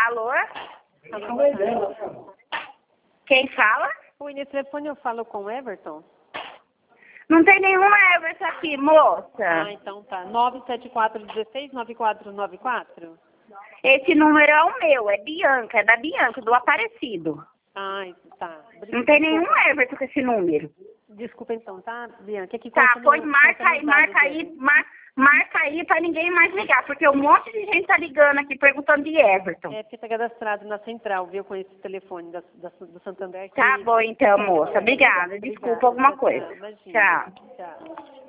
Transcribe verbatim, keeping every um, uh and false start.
Alô? Alô, Quem fala? oi, nesse telefone eu falo com o Everton? Não tem nenhum Everton aqui, moça. Ah, então tá. nove sete quatro um seis nove quatro nove quatro? Esse número é o meu, é Bianca, é da Bianca, do Aparecido. Ah, tá. Não tem nenhum Everton com esse número. Desculpa então, tá, Bianca? Aqui Tá, consta pois no- marca consta nos aí, marca dados aí, dele. mar, marca aí pra ninguém mais ligar, porque um monte de gente tá ligando aqui perguntando de Everton. É porque tá cadastrado na central, viu, com esse telefone da, da- do Santander. Tá que- bom então, moça. Obrigada. Desculpa alguma Tchau, coisa. tchau. Imagina. Tchau. Tchau.